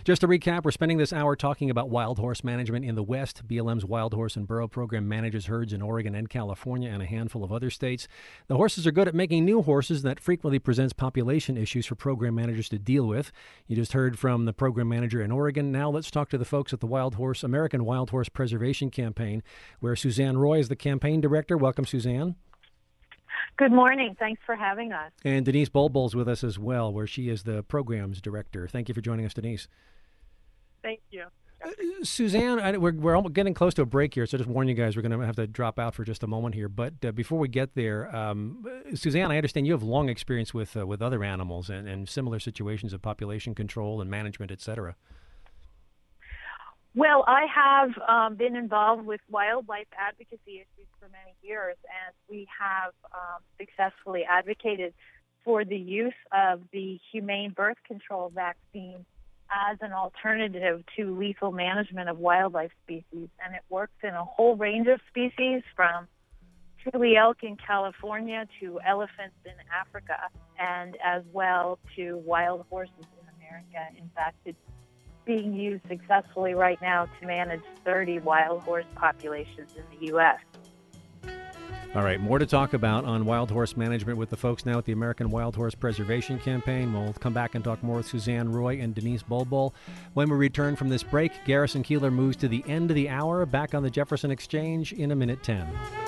Just to recap, we're spending this hour talking about wild horse management in the West. BLM's Wild Horse and Burro program manages herds in Oregon and California and a handful of other states. The horses are good at making new horses, and that frequently presents population issues for program managers to deal with. You just heard from the program manager in Oregon. Now let's talk to the folks at the American Wild Horse Preservation Campaign, where Suzanne Roy is the campaign director. Welcome, Suzanne. Good morning. Thanks for having us. And Denise Bulbul's with us as well, where she is the programs director. Thank you for joining us, Denise. Thank you. Suzanne, we're almost getting close to a break here, so just warn you guys, we're going to have to drop out for just a moment here. But before we get there, Suzanne, I understand you have long experience with other animals and similar situations of population control and management, et cetera. Well, I have been involved with wildlife advocacy issues for many years, and we have successfully advocated for the use of the humane birth control vaccine as an alternative to lethal management of wildlife species. And it works in a whole range of species, from Chile elk in California to elephants in Africa, and as well to wild horses in America. In fact, it's being used successfully right now to manage 30 wild horse populations in the U.S. All right, more to talk about on wild horse management with the folks now at the American Wild Horse Preservation Campaign. We'll come back and talk more with Suzanne Roy and Denise Bulbul. When we return from this break, Garrison Keillor moves to the end of the hour, back on the Jefferson Exchange in a minute 10.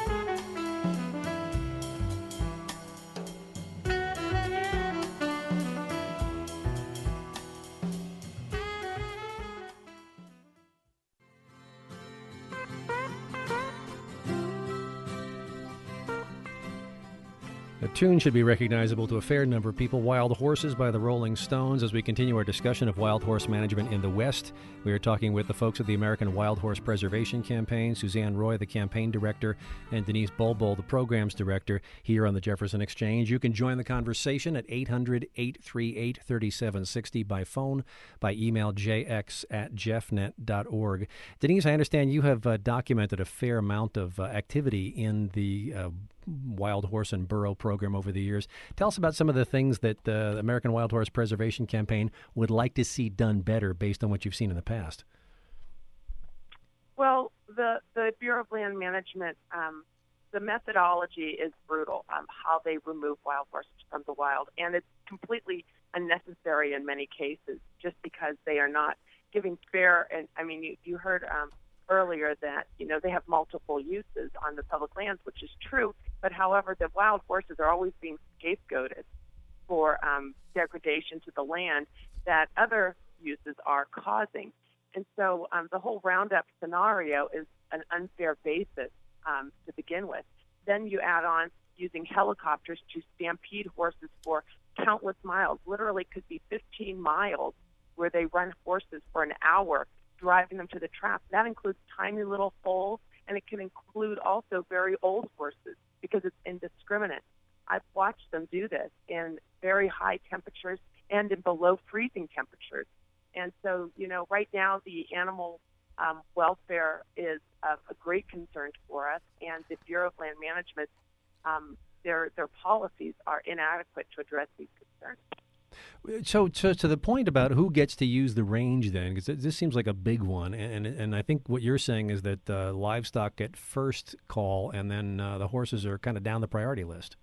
The tune should be recognizable to a fair number of people. Wild Horses by the Rolling Stones. As we continue our discussion of wild horse management in the West, we are talking with the folks at the American Wild Horse Preservation Campaign, Suzanne Roy, the campaign director, and Denise Bulbul, the programs director, here on the Jefferson Exchange. You can join the conversation at 800-838-3760 by phone, by email, jx@jeffnet.org. Denise, I understand you have documented a fair amount of activity in the Wild Horse and Burro program over the years. Tell us about some of the things that the American Wild Horse Preservation Campaign would like to see done better based on what you've seen in the past. Well, the Bureau of Land Management, the methodology is brutal, how they remove wild horses from the wild, and it's completely unnecessary in many cases just because they are not giving fair, and I mean, you heard earlier that, they have multiple uses on the public lands, which is true, but however, the wild horses are always being scapegoated for degradation to the land that other uses are causing. And so the whole roundup scenario is an unfair basis to begin with. Then you add on using helicopters to stampede horses for countless miles, literally could be 15 miles, where they run horses for an hour, driving them to the trap. That includes tiny little foals, and it can include also very old horses because it's indiscriminate. I've watched them do this in very high temperatures and in below freezing temperatures. And so, right now the animal welfare is of a great concern for us, and the Bureau of Land Management, their policies are inadequate to address these concerns. So to the point about who gets to use the range then, because this seems like a big one, and I think what you're saying is that livestock get first call, and then the horses are kind of down the priority list.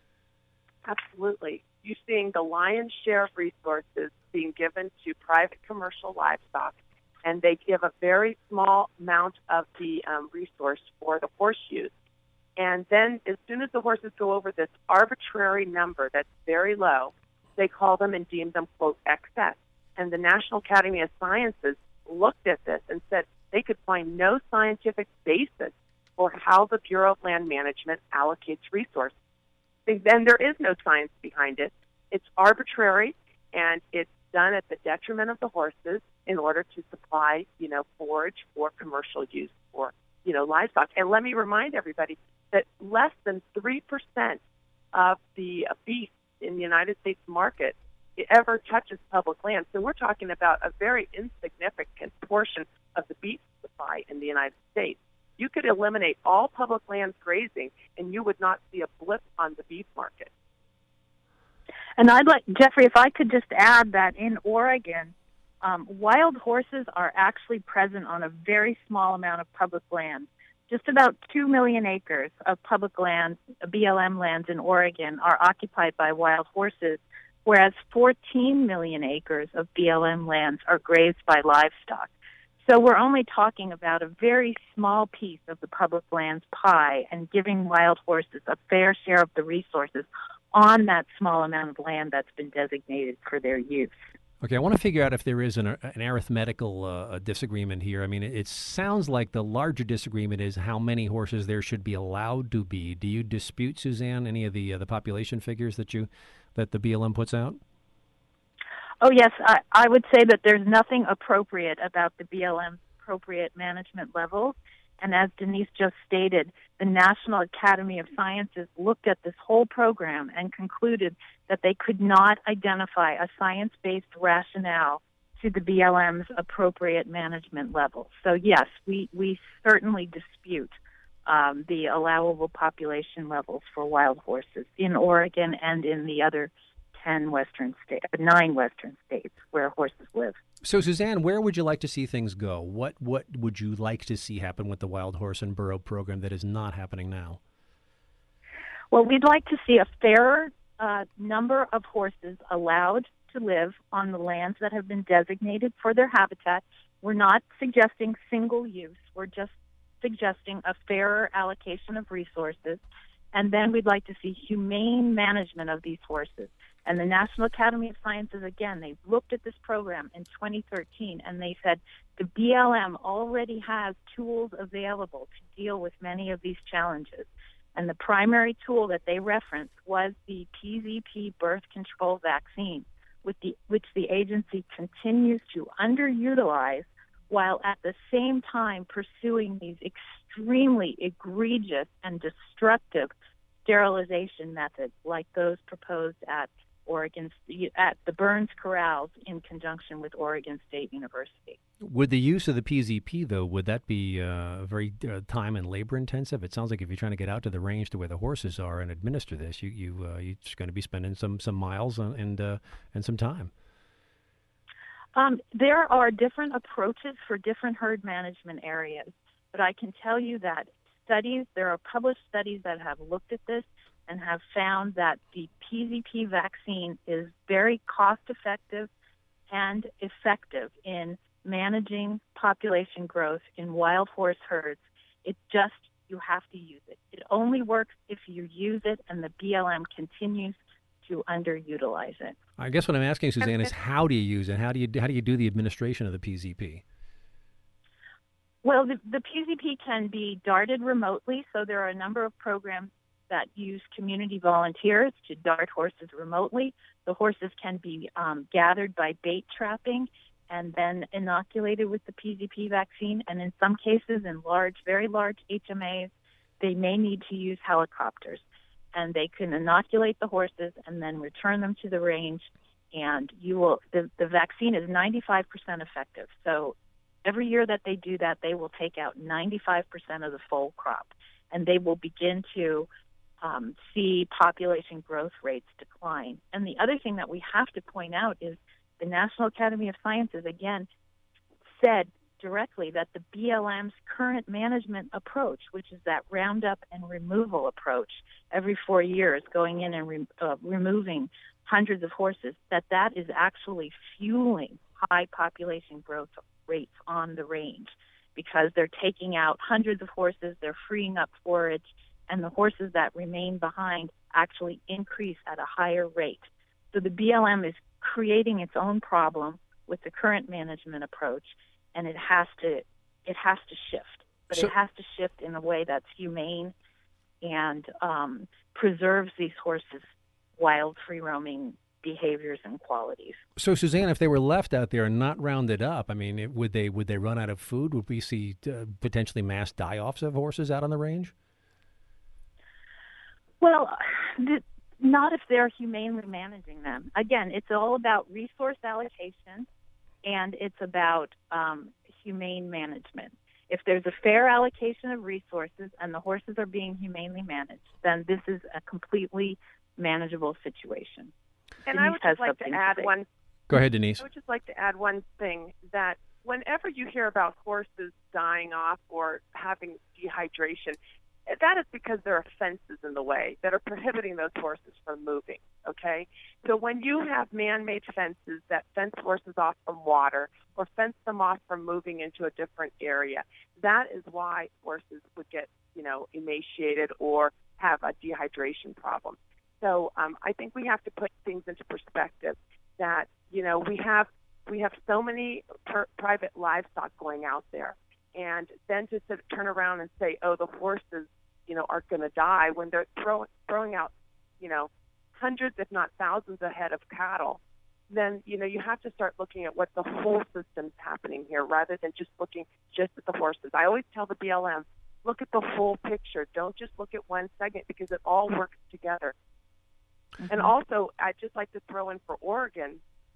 Absolutely. You're seeing the lion's share of resources being given to private commercial livestock, and they give a very small amount of the resource for the horse use. And then as soon as the horses go over this arbitrary number that's very low, they call them and deem them, quote, excess. And the National Academy of Sciences looked at this and said they could find no scientific basis for how the Bureau of Land Management allocates resources. Then there is no science behind it. It's arbitrary, and it's done at the detriment of the horses in order to supply, forage for commercial use for, livestock. And let me remind everybody that less than 3% of the beef in the United States market ever touches public land. So we're talking about a very insignificant portion of the beef supply in the United States. You could eliminate all public land grazing, and you would not see a blip on the beef market. And I'd like, Jeffrey, if I could just add that in Oregon, Wild horses are actually present on a very small amount of public land. Just about 2 million acres of public lands, BLM lands in Oregon, are occupied by wild horses, whereas 14 million acres of BLM lands are grazed by livestock. So we're only talking about a very small piece of the public lands pie and giving wild horses a fair share of the resources on that small amount of land that's been designated for their use. Okay, I want to figure out if there is an arithmetical disagreement here. I mean, it sounds like the larger disagreement is how many horses there should be allowed to be. Do you dispute, Suzanne, any of the population figures that the BLM puts out? Oh, yes. I would say that there's nothing appropriate about the BLM's appropriate management levels. And as Denise just stated, the National Academy of Sciences looked at this whole program and concluded that they could not identify a science-based rationale to the BLM's appropriate management levels. So, yes, we certainly dispute the allowable population levels for wild horses in Oregon and in the other 9 Western states where horses live. So, Suzanne, where would you like to see things go? What would you like to see happen with the Wild Horse and Burro program that is not happening now? Well, we'd like to see a fairer number of horses allowed to live on the lands that have been designated for their habitat. We're not suggesting single use. We're just suggesting a fairer allocation of resources. And then we'd like to see humane management of these horses. And the National Academy of Sciences, again, they looked at this program in 2013, and they said the BLM already has tools available to deal with many of these challenges. And the primary tool that they referenced was the PZP birth control vaccine, which the agency continues to underutilize while at the same time pursuing these extremely egregious and destructive sterilization methods like those proposed at the Burns Corrals in conjunction with Oregon State University. Would the use of the PZP, though, would that be very time and labor intensive? It sounds like if you're trying to get out to the range to where the horses are and administer this, you're just going to be spending some miles and some time. There are different approaches for different herd management areas, but I can tell you that there are published studies that have looked at this and have found that the PZP vaccine is very cost-effective and effective in managing population growth in wild horse herds. You have to use it. It only works if you use it, and the BLM continues to underutilize it. I guess what I'm asking, Suzanne, is how do you use it? How do you do the administration of the PZP? Well, the PZP can be darted remotely, so there are a number of programs that use community volunteers to dart horses remotely. The horses can be gathered by bait trapping and then inoculated with the PZP vaccine. And in some cases, in very large HMAs, they may need to use helicopters. And they can inoculate the horses and then return them to the range. And the vaccine is 95% effective. So every year that they do that, they will take out 95% of the foal crop. And they will begin to see population growth rates decline. And the other thing that we have to point out is the National Academy of Sciences, again, said directly that the BLM's current management approach, which is that roundup and removal approach every 4 years, going in and removing hundreds of horses, that is actually fueling high population growth rates on the range because they're taking out hundreds of horses, they're freeing up forage, and the horses that remain behind actually increase at a higher rate. So the BLM is creating its own problem with the current management approach, and it has to shift. But it has to shift in a way that's humane and preserves these horses' wild, free-roaming behaviors and qualities. So, Suzanne, if they were left out there and not rounded up, I mean, would they run out of food? Would we see potentially mass die-offs of horses out on the range? Well, not if they're humanely managing them. Again, it's all about resource allocation, and it's about humane management. If there's a fair allocation of resources and the horses are being humanely managed, then this is a completely manageable situation. And I would just like to add one. Go ahead, Denise. I would just like to add one thing, that whenever you hear about horses dying off or having dehydration, that is because there are fences in the way that are prohibiting those horses from moving, okay? So when you have man-made fences that fence horses off from water or fence them off from moving into a different area, that is why horses would get, emaciated or have a dehydration problem. So I think we have to put things into perspective that, we have so many private livestock going out there. And then to turn around and say, oh, the horses, are going to die when they're throwing out, hundreds, if not thousands, a head of cattle, then, you have to start looking at what the whole system's happening here rather than just looking just at the horses. I always tell the BLM, look at the whole picture. Don't just look at one segment because it all works together. Mm-hmm. And also, I'd just like to throw in for Oregon,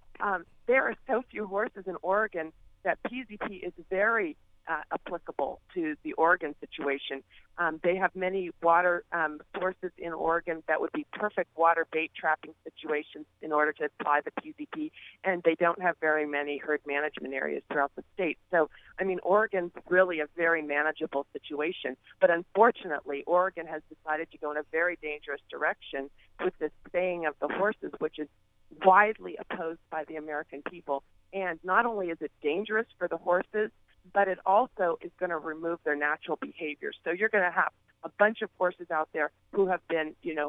there are so few horses in Oregon that PZP is very applicable to the Oregon situation. They have many water sources in Oregon that would be perfect water bait trapping situations in order to apply the PZP, and they don't have very many herd management areas throughout the state. So, Oregon's really a very manageable situation, but unfortunately, Oregon has decided to go in a very dangerous direction with this spaying of the horses, which is widely opposed by the American people. And not only is it dangerous for the horses, but it also is going to remove their natural behaviors. So you're going to have a bunch of horses out there who have been,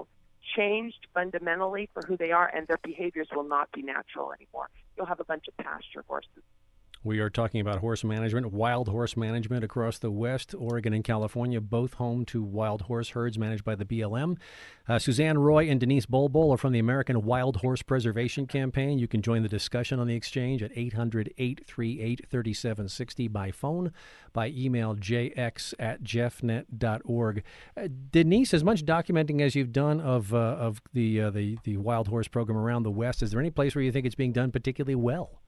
changed fundamentally for who they are, and their behaviors will not be natural anymore. You'll have a bunch of pasture horses. We are talking about horse management, wild horse management across the West. Oregon and California, both home to wild horse herds managed by the BLM. Suzanne Roy and Denise Bolbol are from the American Wild Horse Preservation Campaign. You can join the discussion on the exchange at 800-838-3760 by phone, by email jx@jeffnet.org. Denise, as much documenting as you've done of the wild horse program around the West, is there any place where you think it's being done particularly well?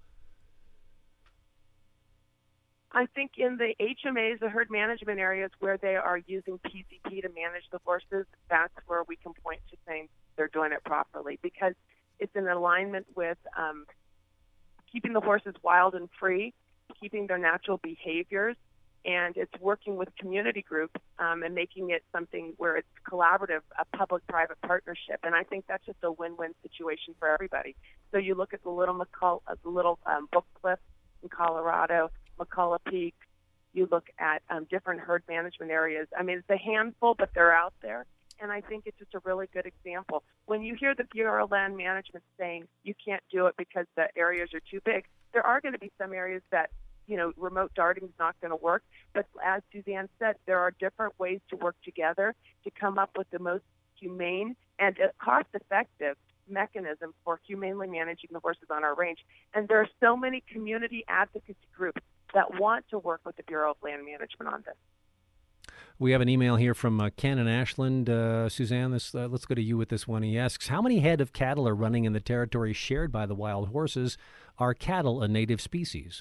I think in the HMAs, the herd management areas where they are using PZP to manage the horses, that's where we can point to saying they're doing it properly, because it's in alignment with keeping the horses wild and free, keeping their natural behaviors, and it's working with community groups and making it something where it's collaborative, a public-private partnership. And I think that's just a win-win situation for everybody. So you look at the little Book Cliff in Colorado, McCullough Peak, you look at different herd management areas. It's a handful, but they're out there. And I think it's just a really good example. When you hear the Bureau of Land Management saying you can't do it because the areas are too big, there are going to be some areas that, remote darting is not going to work. But as Suzanne said, there are different ways to work together to come up with the most humane and cost-effective mechanism for humanely managing the horses on our range. And there are so many community advocacy groups that want to work with the Bureau of Land Management on this. We have an email here from Ken in Ashland. Suzanne, let's go to you with this one. He asks, how many head of cattle are running in the territory shared by the wild horses? Are cattle a native species?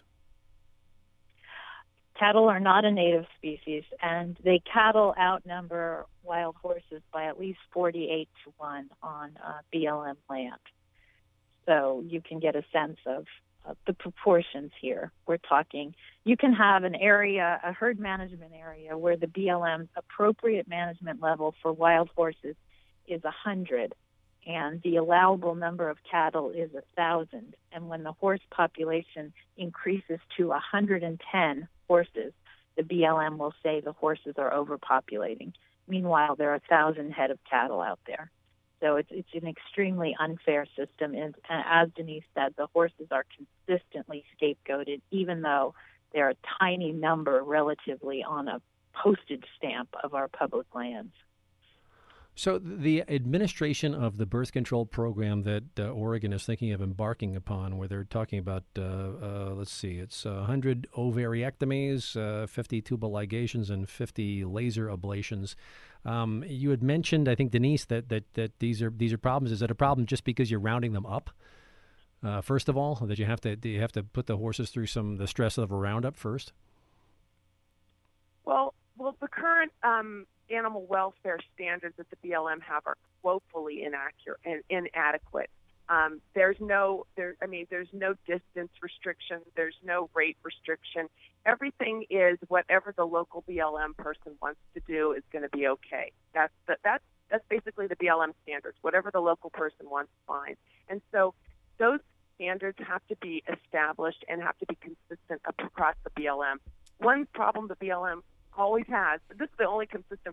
Cattle are not a native species, and cattle outnumber wild horses by at least 48 to 1 on BLM land. So you can get a sense of the proportions here. We're talking, you can have an area, a herd management area, where the BLM's appropriate management level for wild horses is 100, and the allowable number of cattle is 1,000. And when the horse population increases to 110 horses, the BLM will say the horses are overpopulating. Meanwhile, there are 1,000 head of cattle out there. So it's an extremely unfair system. And as Denise said, the horses are consistently scapegoated, even though they're a tiny number relatively on a postage stamp of our public lands. So the administration of the birth control program that Oregon is thinking of embarking upon, where they're talking about, it's 100 ovariectomies, 50 tubal ligations, and 50 laser ablations. You had mentioned, I think, Denise, that these are problems. Is it a problem just because you're rounding them up? First of all, that you have to put the horses through the stress of a roundup first? Well, the current animal welfare standards that the BLM have are woefully inaccurate and inadequate. There's no distance restriction. There's no rate restriction. Everything is whatever the local BLM person wants to do is going to be okay. That's basically the BLM standards. Whatever the local person wants, fine. And so those standards have to be established and have to be consistent across the BLM. One problem the BLM always has, but this is the only consistent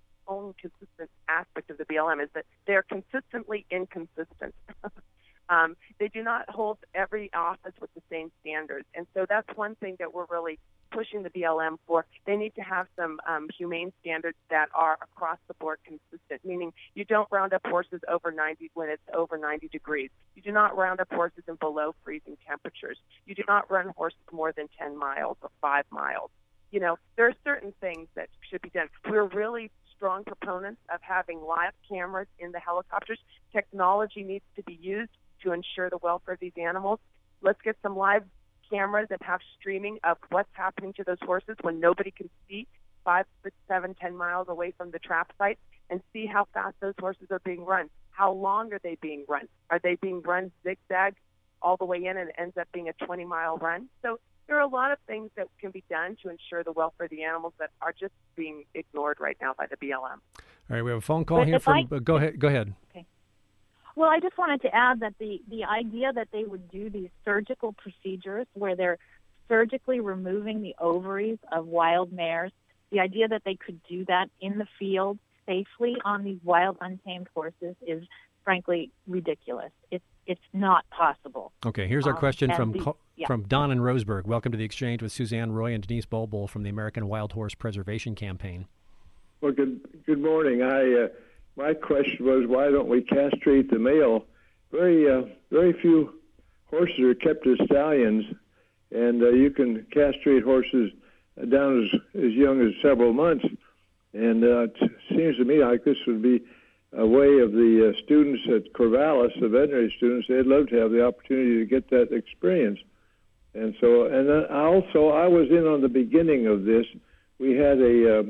aspect of the BLM, is that they're consistently inconsistent. They do not hold every office with the same standards. And so that's one thing that we're really pushing the BLM for. They need to have some humane standards that are across the board consistent, meaning you don't round up horses over 90 when it's over 90 degrees. You do not round up horses in below freezing temperatures. You do not run horses more than 10 miles or 5 miles. You know, there are certain things that should be done. We're really strong proponents of having live cameras in the helicopters. Technology needs to be used to ensure the welfare of these animals. Let's get some live cameras and have streaming of what's happening to those horses when nobody can see 5, 6, 7, 10 miles away from the trap site, and see how fast those horses are being run. How long are they being run? Are they being run zigzag all the way in and it ends up being a 20-mile run? So there are a lot of things that can be done to ensure the welfare of the animals that are just being ignored right now by the BLM. All right, we have a phone call here from. Go ahead. Okay. Well, I just wanted to add that the idea that they would do these surgical procedures where they're surgically removing the ovaries of wild mares, the idea that they could do that in the field safely on these wild untamed horses is frankly ridiculous. It's not possible. Okay, here's our question from Don in Roseburg. Welcome to the Exchange with Suzanne Roy and Denise Bulbul from the American Wild Horse Preservation Campaign. Well, good morning. My question was, why don't we castrate the male? Very few horses are kept as stallions, and you can castrate horses down as young as several months. And it seems to me like this would be a way of the students at Corvallis, the veterinary students. They'd love to have the opportunity to get that experience. And so, and then I was in on the beginning of this. We had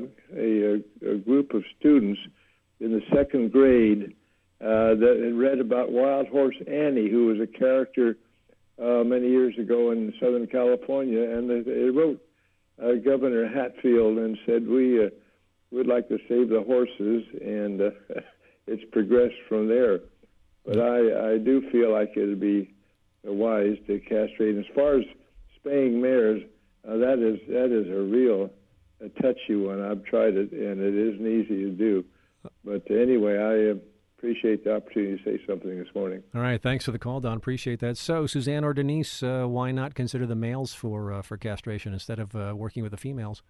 a group of students in the second grade that had read about Wild Horse Annie, who was a character many years ago in Southern California, and they wrote Governor Hatfield and said, we would like to save the horses, and it's progressed from there. But I do feel like it would be wise to castrate. As far as spaying mares, that is a real touchy one. I've tried it, and it isn't easy to do. But anyway, I appreciate the opportunity to say something this morning. All right, thanks for the call, Don. Appreciate that. So, Suzanne or Denise, why not consider the males for castration instead of working with the females?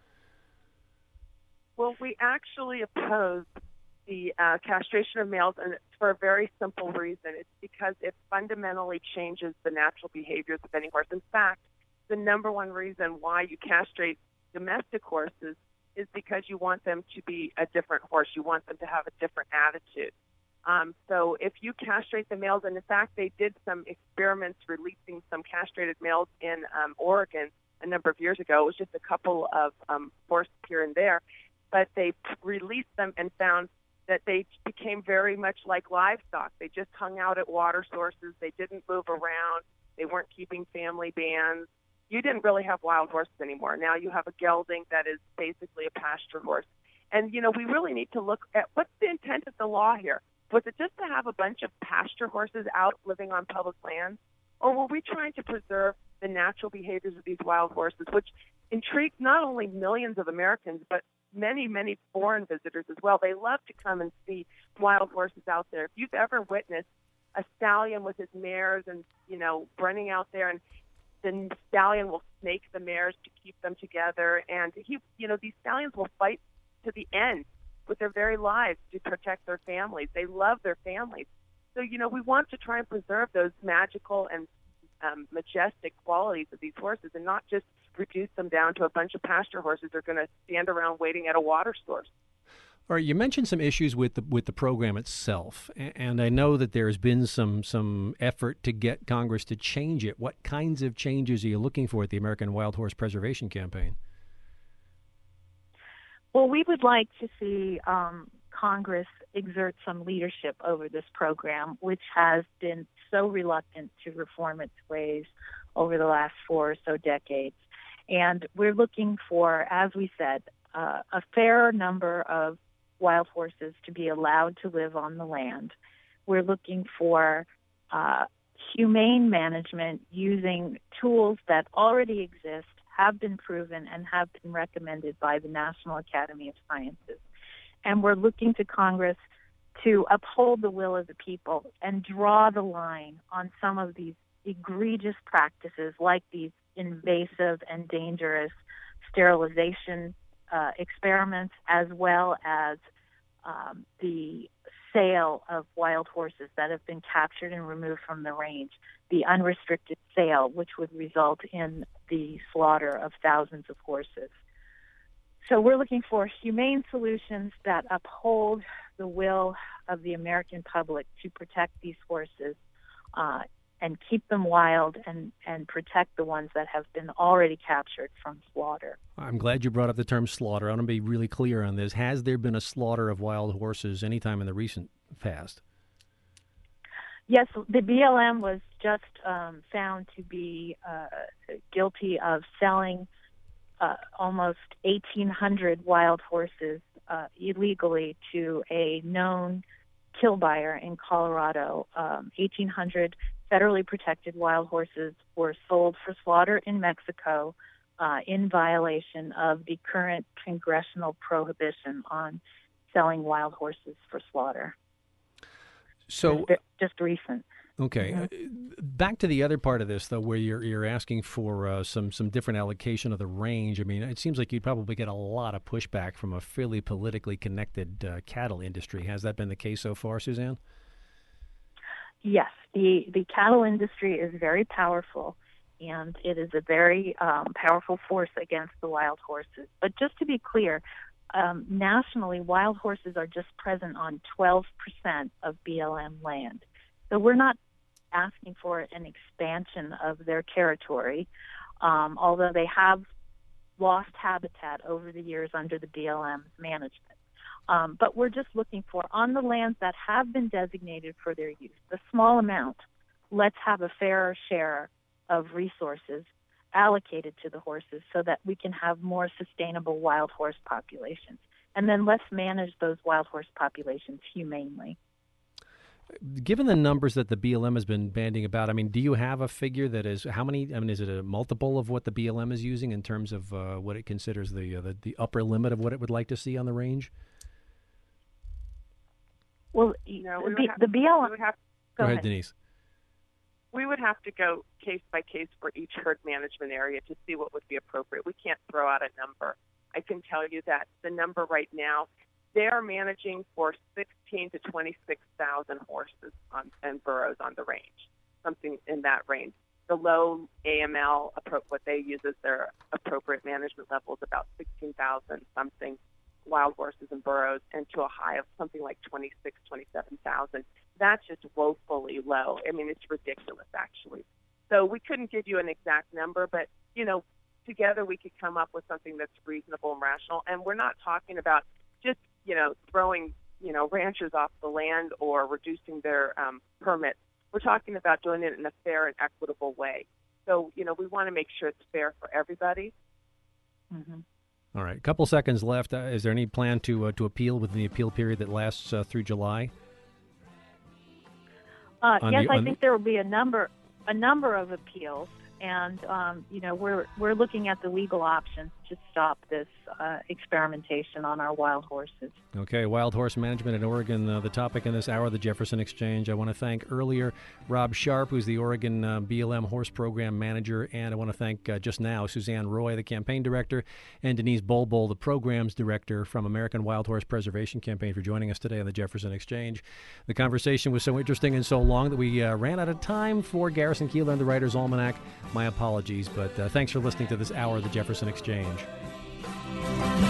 Well, we actually oppose the castration of males, and it's for a very simple reason. It's because it fundamentally changes the natural behaviors of any horse. In fact, the number one reason why you castrate domestic horses is because you want them to be a different horse. You want them to have a different attitude. So if you castrate the males, and in fact they did some experiments releasing some castrated males in Oregon a number of years ago. It was just a couple of horses here and there, but they released them and found that they became very much like livestock. They just hung out at water sources. They didn't move around. They weren't keeping family bands. You didn't really have wild horses anymore. Now you have a gelding that is basically a pasture horse. And, you know, we really need to look at what's the intent of the law here. Was it just to have a bunch of pasture horses out living on public lands? Or were we trying to preserve the natural behaviors of these wild horses, which intrigues not only millions of Americans, but many, many foreign visitors as well? They love to come and see wild horses out there. If you've ever witnessed a stallion with his mares and, you know, running out there, and the stallion will snake the mares to keep them together, and these stallions will fight to the end with their very lives to protect their families. They love their families. So, you know, we want to try and preserve those magical and majestic qualities of these horses and not just reduce them down to a bunch of pasture horses that are going to stand around waiting at a water source. All right, you mentioned some issues with the program itself, and I know that there's been some effort to get Congress to change it. What kinds of changes are you looking for at the American Wild Horse Preservation Campaign? Well, we would like to see Congress exert some leadership over this program, which has been so reluctant to reform its ways over the last 4 or so decades. And we're looking for, as we said, a fair number of wild horses to be allowed to live on the land. We're looking for humane management using tools that already exist, have been proven, and have been recommended by the National Academy of Sciences. And we're looking to Congress to uphold the will of the people and draw the line on some of these egregious practices like these invasive and dangerous sterilization experiments, as well as the sale of wild horses that have been captured and removed from the range, the unrestricted sale, which would result in the slaughter of thousands of horses. So we're looking for humane solutions that uphold the will of the American public to protect these horses and keep them wild and protect the ones that have been already captured from slaughter. I'm glad you brought up the term slaughter. I want to be really clear on this. Has there been a slaughter of wild horses anytime in the recent past? Yes, the BLM was just found to be guilty of selling almost 1,800 wild horses illegally to a known kill buyer in Colorado. 1,800 federally protected wild horses were sold for slaughter in Mexico in violation of the current congressional prohibition on selling wild horses for slaughter. So just recent. Okay. Mm-hmm. Back to the other part of this, though, where you're asking for some different allocation of the range. I mean, it seems like you'd probably get a lot of pushback from a fairly politically connected cattle industry. Has that been the case so far, Suzanne? Yes. The cattle industry is very powerful, and it is a very powerful force against the wild horses. But just to be clear, nationally, wild horses are just present on 12% of BLM land. So we're not asking for an expansion of their territory, although they have lost habitat over the years under the BLM's management. But we're just looking for, on the lands that have been designated for their use, a small amount, let's have a fairer share of resources allocated to the horses so that we can have more sustainable wild horse populations. And then let's manage those wild horse populations humanely. Given the numbers that the BLM has been banding about, I mean, do you have a figure that is how many? I mean, is it a multiple of what the BLM is using in terms of what it considers the upper limit of what it would like to see on the range? Well, the BLM. Go ahead, Denise. We would have to go case by case for each herd management area to see what would be appropriate. We can't throw out a number. I can tell you that the number right now, they are managing for 16 to 26,000 horses and burros on the range, something in that range. The low AML, what they use as their appropriate management level is about 16,000 something wild horses and burros, and to a high of something like 26, 27,000. That's just woefully low. I mean, it's ridiculous, actually. So we couldn't give you an exact number, but, together we could come up with something that's reasonable and rational. And we're not talking about just, throwing, ranchers off the land or reducing their permits. We're talking about doing it in a fair and equitable way. So, we want to make sure it's fair for everybody. Mm-hmm. All right. A couple seconds left. Is there any plan to appeal within the appeal period that lasts through July? Yes, I think there will be a number of appeals, and we're looking at the legal options to stop this experimentation on our wild horses. Okay, wild horse management in Oregon, the topic in this hour of the Jefferson Exchange. I want to thank earlier Rob Sharp, who's the Oregon BLM Horse Program Manager, and I want to thank just now Suzanne Roy, the Campaign Director, and Denise Bolbol, the Programs Director from American Wild Horse Preservation Campaign, for joining us today on the Jefferson Exchange. The conversation was so interesting and so long that we ran out of time for Garrison Keillor and the Writer's Almanac. My apologies, but thanks for listening to this hour of the Jefferson Exchange.